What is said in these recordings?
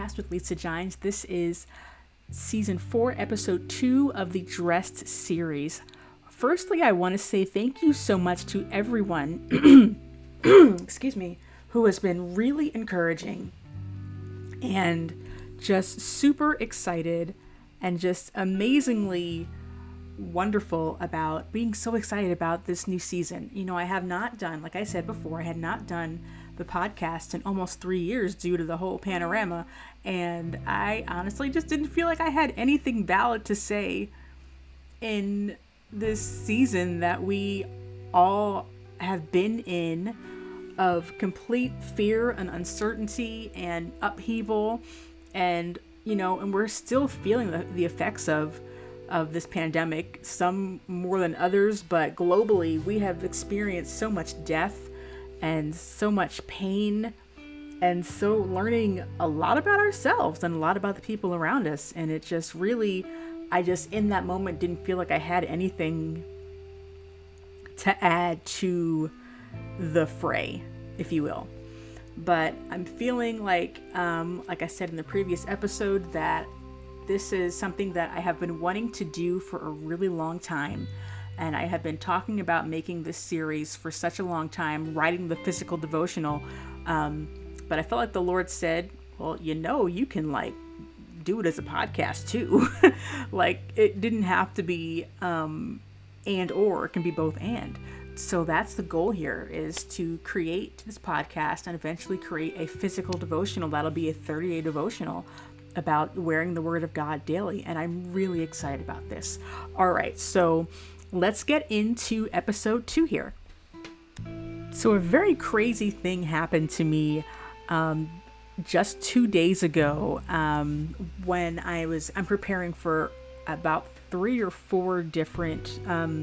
Podcast with Lisa Gines. This is Season 4, Episode 2 of the Dressed series. Firstly, I want to say thank you so much to everyone, excuse me, who has been really encouraging and just super excited and just amazingly wonderful about being so excited about this new season. You know, I have not done, like I said before, I had not done the podcast in almost 3 years due to the whole panorama, and I honestly just didn't feel like I had anything valid to say in this season that we all have been in of complete fear and uncertainty and upheaval, and and we're still feeling the effects of this pandemic, some more than others, but globally we have experienced so much death and so much pain, and so learning a lot about ourselves and a lot about the people around us. And it just really, I just in that moment didn't feel like I had anything to add to the fray, if you will. But I'm feeling like I said in the previous episode, that this is something that I have been wanting to do for a really long time. And I have been talking about making this series for such a long time, writing the physical devotional. But I felt like the Lord said, well, you can do it as a podcast too. It didn't have to be and or, it can be both and. So that's the goal here, is to create this podcast and eventually create a physical devotional. That'll be a 30-day devotional about wearing the Word of God daily. And I'm really excited about this. All right, so let's get into episode 2 here. So a very crazy thing happened to me just 2 days ago when I'm preparing for about 3 or 4 different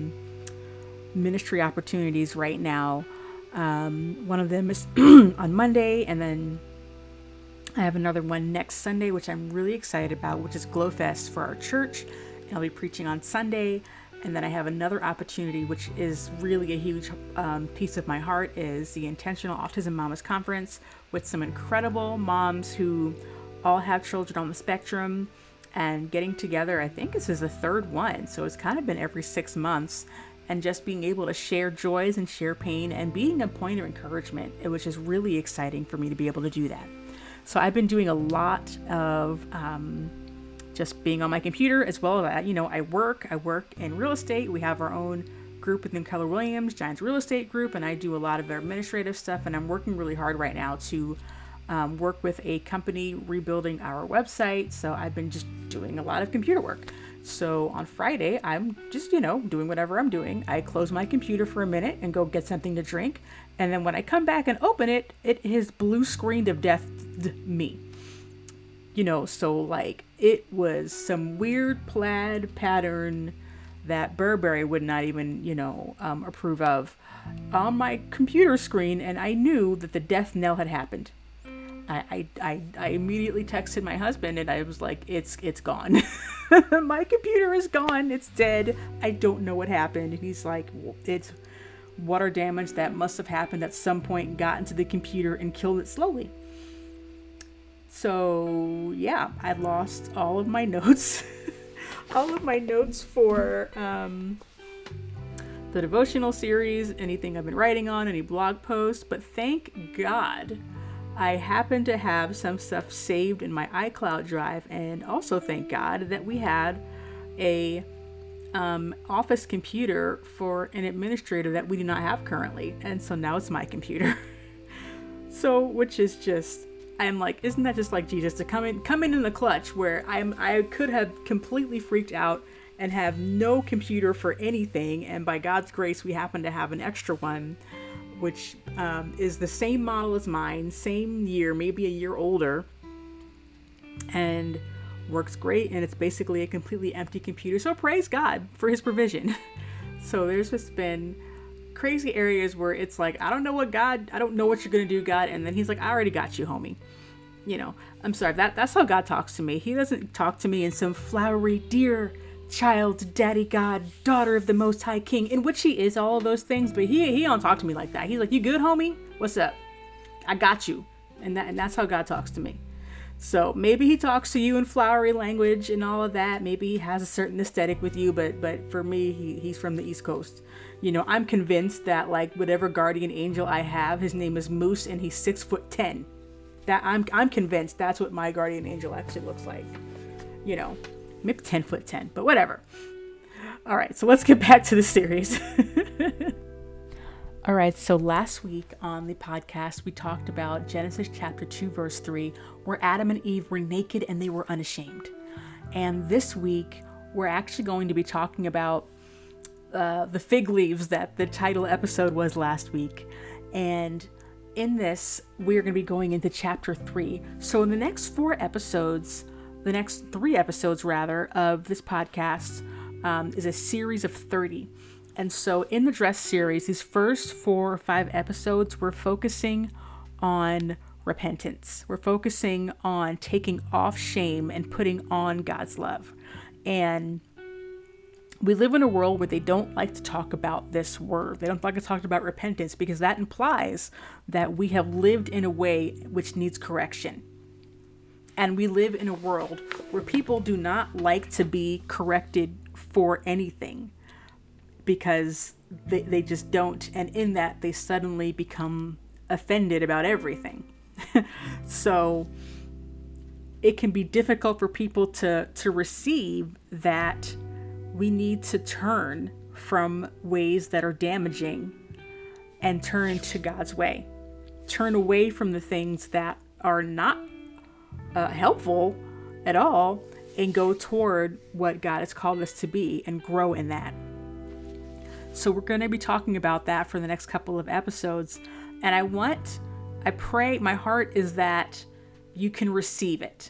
ministry opportunities right now. One of them is on Monday, and then I have another one next Sunday, which I'm really excited about, which is Glowfest for our church, and I'll be preaching on Sunday. And then I have another opportunity, which is really a huge piece of my heart, is the Intentional Autism Mamas Conference with some incredible moms who all have children on the spectrum, and getting together. I think this is the 3rd one, so it's kind of been every 6 months, and just being able to share joys and share pain and being a point of encouragement, which is really exciting for me to be able to do that. So I've been doing a lot of just being on my computer, as well as I work in real estate. We have our own group within Keller Williams, Giants Real Estate Group, and I do a lot of their administrative stuff. And I'm working really hard right now to work with a company rebuilding our website. So I've been just doing a lot of computer work. So on Friday, I'm just, doing whatever I'm doing. I close my computer for a minute and go get something to drink. And then when I come back and open it, it is blue screened of death me. So it was some weird plaid pattern that Burberry would not even, approve of on my computer screen. And I knew that the death knell had happened. I immediately texted my husband, and I was like, it's gone. My computer is gone. It's dead. I don't know what happened. And he's like, it's water damage that must have happened at some point, got into the computer and killed it slowly. So yeah, I lost all of my notes, all of my notes for the devotional series, anything I've been writing on, any blog posts. But thank God I happen to have some stuff saved in my iCloud drive, and also thank God that we had a office computer for an administrator that we do not have currently, and so now it's my computer. So, which is just, I'm like, isn't that just like Jesus to come in the clutch, where I could have completely freaked out and have no computer for anything, and by God's grace we happen to have an extra one, which is the same model as mine, same year, maybe a year older, and works great. And it's basically a completely empty computer. So praise God for his provision. So there's just been crazy areas where it's like, I don't know what you're going to do, God. And then he's like, I already got you, homie. I'm sorry, that's how God talks to me. He doesn't talk to me in some flowery, dear child, daddy God, daughter of the Most High King, in which he is all of those things, but he don't talk to me like that. He's like, you good, homie? What's up? I got you. And that's how God talks to me. So maybe he talks to you in flowery language and all of that. Maybe he has a certain aesthetic with you, but for me, he's from the East Coast. I'm convinced that like whatever guardian angel I have, his name is Moose and he's 6'10". That I'm convinced that's what my guardian angel actually looks like. Maybe 10'10", but whatever. All right, so let's get back to the series. All right, so last week on the podcast, we talked about Genesis chapter 2, verse 3, where Adam and Eve were naked and they were unashamed. And this week, we're actually going to be talking about the fig leaves that the title episode was last week. And in this, we're going to be going into chapter 3. So in the next 3 episodes rather, of this podcast is a series of 30. And so in the Dress series, these first 4 or 5 episodes, we're focusing on repentance. We're focusing on taking off shame and putting on God's love. And we live in a world where they don't like to talk about this word. They don't like to talk about repentance because that implies that we have lived in a way which needs correction. And we live in a world where people do not like to be corrected for anything, because they just don't. And in that, they suddenly become offended about everything. So it can be difficult for people to receive that we need to turn from ways that are damaging and turn to God's way. Turn away from the things that are not helpful at all and go toward what God has called us to be and grow in that. So we're going to be talking about that for the next couple of episodes. And I pray, my heart is that you can receive it.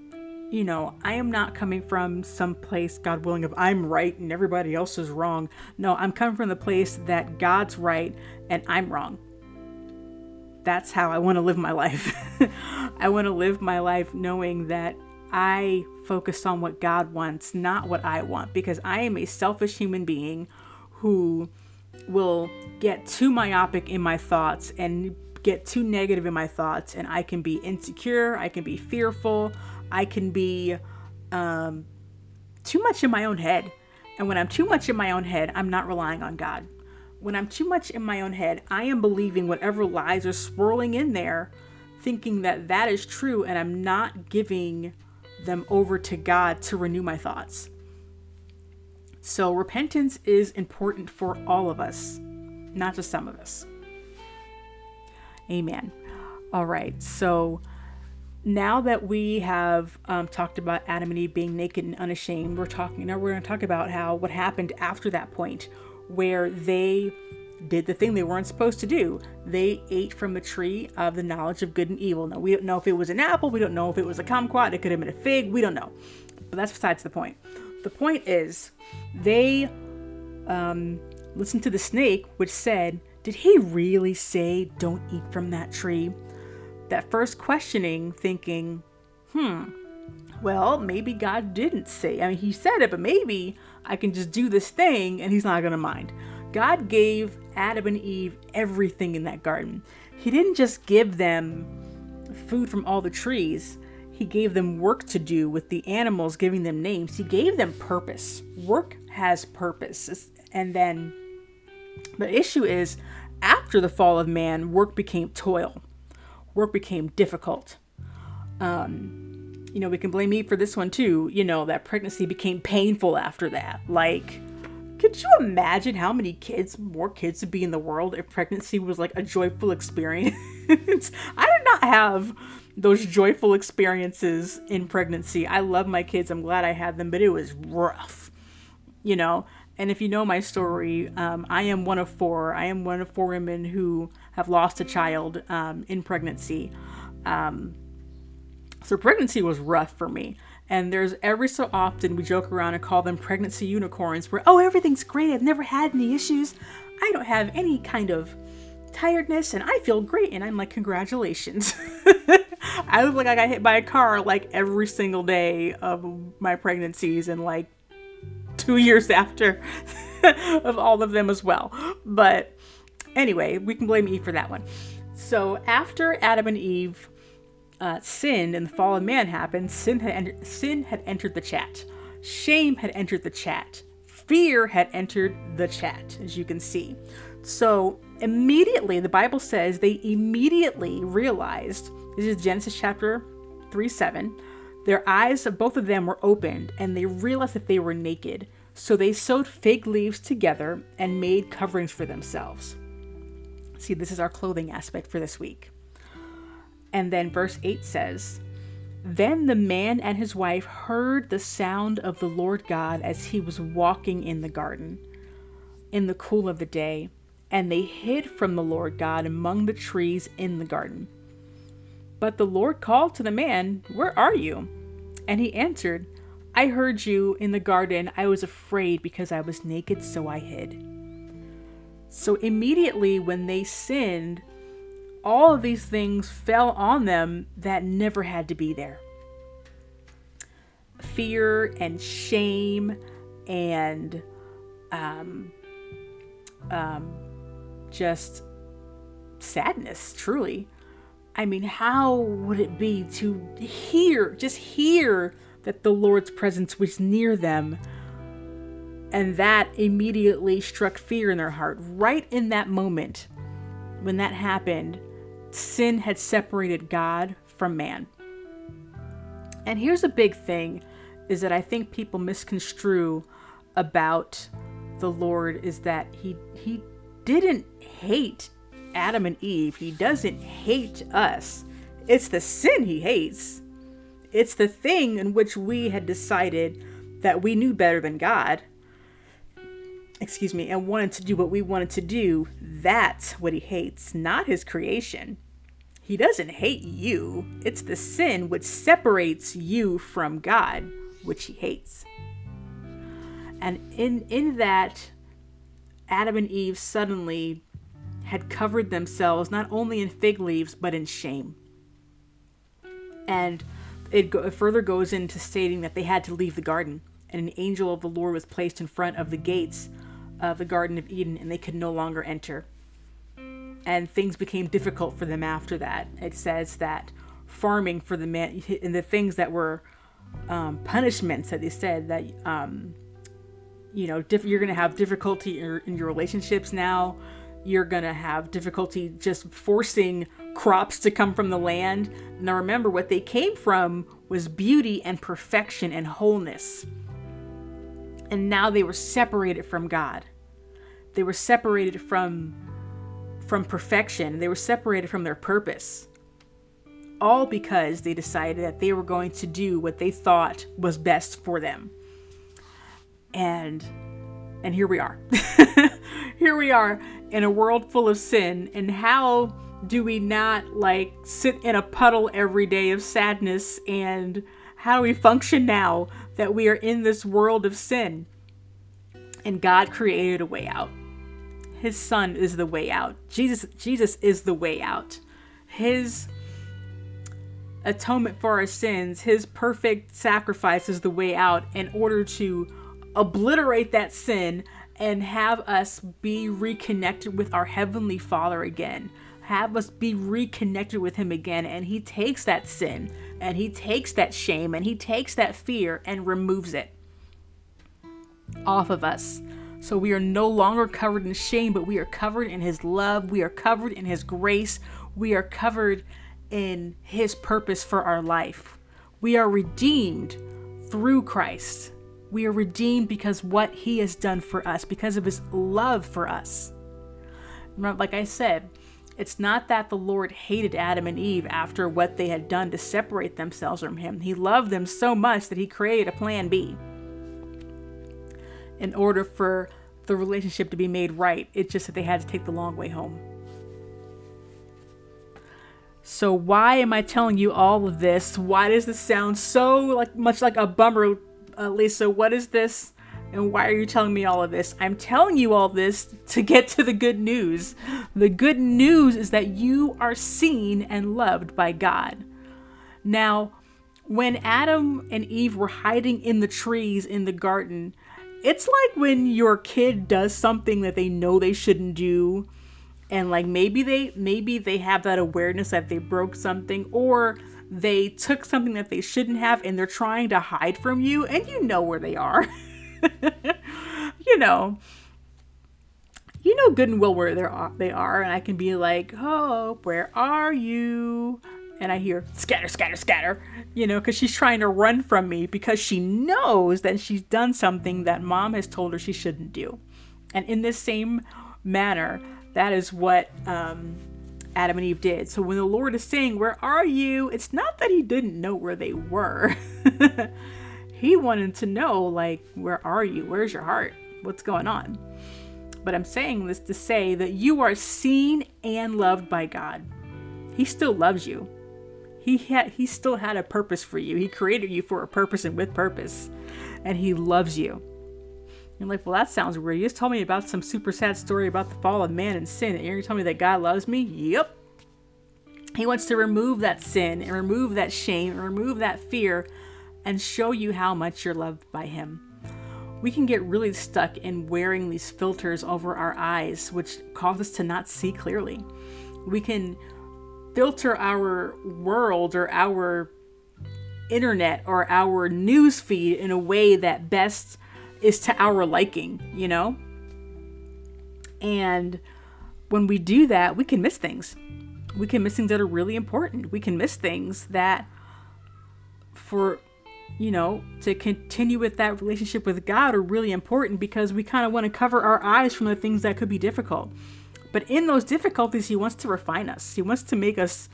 I am not coming from some place, God willing, of I'm right and everybody else is wrong. No, I'm coming from the place that God's right and I'm wrong. That's how I want to live my life. I want to live my life knowing that I focus on what God wants, not what I want, because I am a selfish human being who will get too myopic in my thoughts and get too negative in my thoughts, and I can be insecure, I can be fearful, I can be too much in my own head. And when I'm too much in my own head, I'm not relying on God. When I'm too much in my own head, I am believing whatever lies are swirling in there, thinking that that is true, and I'm not giving them over to God to renew my thoughts. So repentance is important for all of us, not just some of us. Amen. All right. So now that we have talked about Adam and Eve being naked and unashamed, we're going to talk about what happened after that point, where they did the thing they weren't supposed to do. They ate from the tree of the knowledge of good and evil. Now, we don't know if it was an apple. We don't know if it was a kumquat. It could have been a fig. We don't know. But that's besides the point. The point is, they listened to the snake, which said, did he really say don't eat from that tree? That first questioning, thinking, well, maybe God didn't say. I mean, he said it, but maybe I can just do this thing and he's not going to mind. God gave Adam and Eve everything in that garden. He didn't just give them food from all the trees. He gave them work to do with the animals, giving them names. He gave them purpose. Work has purpose. And then the issue is, after the fall of man, work became toil. Work became difficult. We can blame Eve for this one too. That pregnancy became painful after that. Like, could you imagine how many more kids would be in the world if pregnancy was like a joyful experience? I did not have those joyful experiences in pregnancy. I love my kids. I'm glad I had them, but it was rough, And if you know my story, I am one of 4. I am one of 4 women who have lost a child in pregnancy. So pregnancy was rough for me. And there's every so often we joke around and call them pregnancy unicorns, where, oh, everything's great. I've never had any issues. I don't have any kind of tiredness and I feel great. And I'm like, congratulations. I look like I got hit by a car like every single day of my pregnancies and like 2 years after of all of them as well. But anyway, we can blame Eve for that one. So after Adam and Eve sin and the fall of man happened, sin had entered the chat. Shame had entered the chat. Fear had entered the chat, as you can see. So immediately, the Bible says they immediately realized, this is Genesis chapter 3:7, their eyes of both of them were opened and they realized that they were naked. So they sewed fig leaves together and made coverings for themselves. See, this is our clothing aspect for this week. And then verse 8 says, then the man and his wife heard the sound of the Lord God as he was walking in the garden in the cool of the day, and they hid from the Lord God among the trees in the garden. But the Lord called to the man, where are you? And he answered, I heard you in the garden. I was afraid because I was naked, so I hid. So immediately when they sinned, all of these things fell on them that never had to be there. Fear and shame and just sadness, truly. I mean, how would it be to hear that the Lord's presence was near them, and that immediately struck fear in their heart. Right in that moment, when that happened, sin had separated God from man. And here's a big thing, is that I think people misconstrue about the Lord, is that he didn't hate Adam and Eve. He doesn't hate us. It's the sin he hates. It's the thing in which we had decided that we knew better than God, and wanted to do what we wanted to do. That's what he hates, not his creation. He doesn't hate you. It's the sin which separates you from God, which he hates. And in that, Adam and Eve suddenly had covered themselves not only in fig leaves, but in shame. And it further goes into stating that they had to leave the garden, and an angel of the Lord was placed in front of the gates of the Garden of Eden, and they could no longer enter. And things became difficult for them after that. It says that farming for the man, and the things that were punishments that they said that, you're going to have difficulty in your relationships now. You're going to have difficulty just forcing crops to come from the land. Now remember, what they came from was beauty and perfection and wholeness. And now they were separated from God. They were separated from perfection. They were separated from their purpose. All because they decided that they were going to do what they thought was best for them. And here we are. Here we are in a world full of sin. And how do we not sit in a puddle every day of sadness? And how do we function now that we are in this world of sin? And God created a way out. His son is the way out. Jesus is the way out. His atonement for our sins, his perfect sacrifice is the way out in order to obliterate that sin and have us be reconnected with our Heavenly Father again. Have us be reconnected with him again. And he takes that sin and he takes that shame and he takes that fear and removes it off of us. So we are no longer covered in shame, but we are covered in his love. We are covered in his grace. We are covered in his purpose for our life. We are redeemed through Christ. We are redeemed because what he has done for us, because of his love for us. Like I said, it's not that the Lord hated Adam and Eve after what they had done to separate themselves from him. He loved them so much that he created a plan B in order for the relationship to be made right. It's just that they had to take the long way home. So why am I telling you all of this? Why does this sound so much like a bummer, Lisa? What is this? And why are you telling me all of this? I'm telling you all this to get to the good news. The good news is that you are seen and loved by God. Now, when Adam and Eve were hiding in the trees in the garden, it's like when your kid does something that they know they shouldn't do, and maybe they have that awareness that they broke something, or they took something that they shouldn't have and they're trying to hide from you, and you know where they are. you know good and well where they are, and I can be like, Hope, where are you? And I hear scatter, scatter, scatter, because she's trying to run from me because she knows that she's done something that mom has told her she shouldn't do. And in this same manner, that is what Adam and Eve did. So when the Lord is saying, where are you? It's not that he didn't know where they were. He wanted to know, like, where are you? Where's your heart? What's going on? But I'm saying this to say that you are seen and loved by God. He still loves you. He still had a purpose for you. He created you for a purpose and with purpose. And he loves you. You're like, well, that sounds weird. You just told me about some super sad story about the fall of man and sin. And you're going to tell me that God loves me? Yep. He wants to remove that sin and remove that shame and remove that fear and show you how much you're loved by him. We can get really stuck in wearing these filters over our eyes, which cause us to not see clearly. We can filter our world or our internet or our news feed in a way that best is to our liking, And when we do that, we can miss things. We can miss things that are really important. We can miss things that to continue with that relationship with God are really important, because we kind of want to cover our eyes from the things that could be difficult. But in those difficulties, he wants to refine us. He wants to make us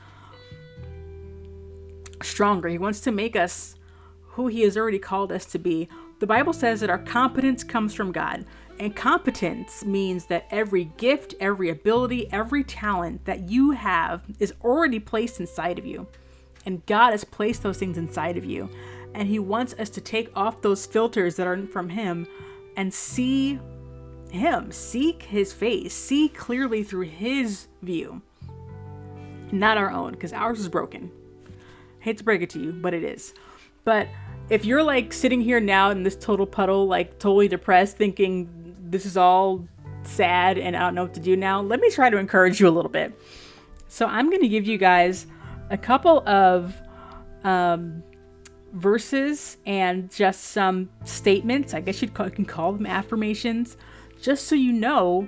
stronger. He wants to make us who he has already called us to be. The Bible says that our competence comes from God. And competence means that every gift, every ability, every talent that you have is already placed inside of you. And God has placed those things inside of you. And he wants us to take off those filters that aren't from him and see him, seek his face, see clearly through his view, not our own, because ours is broken. Hate to break it to you, but it is. But if you're like sitting here now in this total puddle, like totally depressed, thinking this is all sad and I don't know what to do now, let me try to encourage you a little bit. So I'm going to give you guys a couple of verses and just some statements. I guess you can call them affirmations, just so you know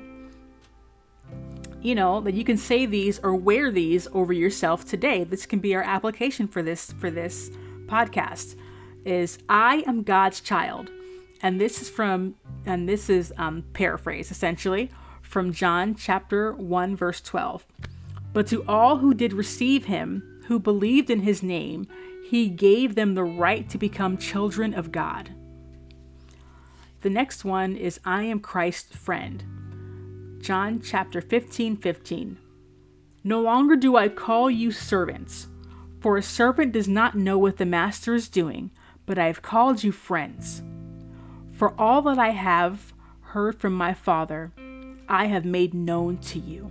that you can say these or wear these over yourself today. This can be our application for this podcast. Is I am God's child, and this is paraphrase essentially from John chapter 1 verse 12. But to all who did receive him, who believed in his name, he gave them the right to become children of God. The next one is I am Christ's friend. John chapter 15:15. No longer do I call you servants, for a servant does not know what the master is doing, but I have called you friends. For all that I have heard from my Father, I have made known to you.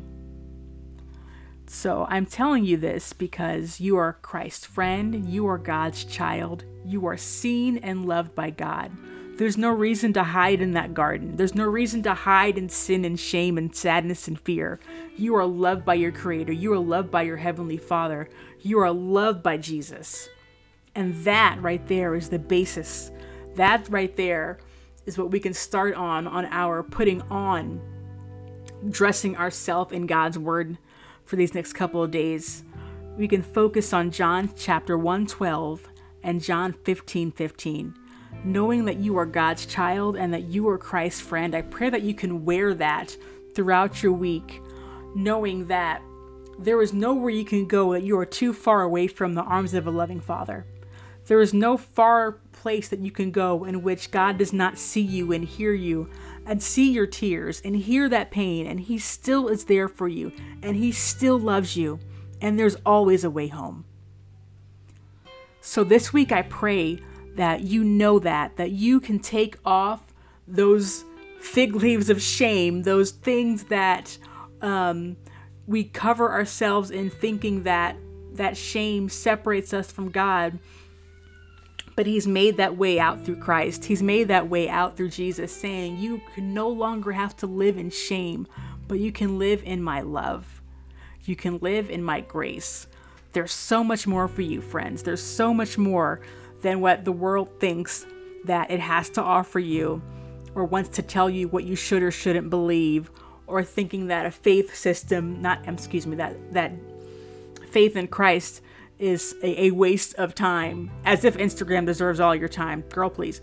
So I'm telling you this because you are Christ's friend, you are God's child, you are seen and loved by God. There's no reason to hide in that garden. There's no reason to hide in sin and shame and sadness and fear. You are loved by your Creator. You are loved by your Heavenly Father. You are loved by Jesus. And that right there is the basis. That right there is what we can start on our putting on, dressing ourselves in God's Word for these next couple of days. We can focus on John chapter 1:12 and John 15:15. Knowing that you are God's child and that you are Christ's friend, I pray that you can wear that throughout your week, knowing that there is nowhere you can go that you are too far away from the arms of a loving Father. There is no far place that you can go in which God does not see you and hear you and see your tears and hear that pain, and he still is there for you and he still loves you, and there's always a way home. So this week I pray that you know that you can take off those fig leaves of shame, those things that we cover ourselves in, thinking that shame separates us from God. But he's made that way out through Christ. He's made that way out through Jesus, saying you can no longer have to live in shame, but you can live in my love. You can live in my grace. There's so much more for you, friends. There's so much more than what the world thinks that it has to offer you, or wants to tell you what you should or shouldn't believe, or thinking that a faith system, that faith in Christ is a waste of time, as if Instagram deserves all your time. Girl, please.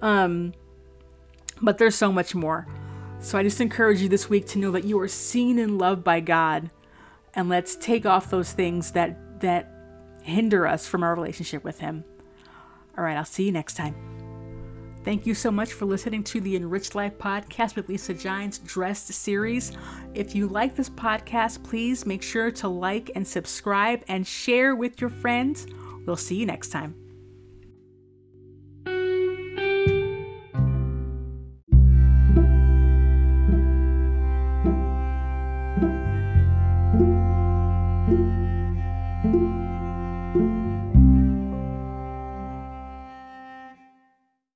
But there's so much more. So I just encourage you this week to know that you are seen and loved by God, and let's take off those things that hinder us from our relationship with Him. All right, I'll see you next time. Thank you so much for listening to the Enriched Life podcast with Lisa Giants Dressed series. If you like this podcast, please make sure to like and subscribe and share with your friends. We'll see you next time. Thank you.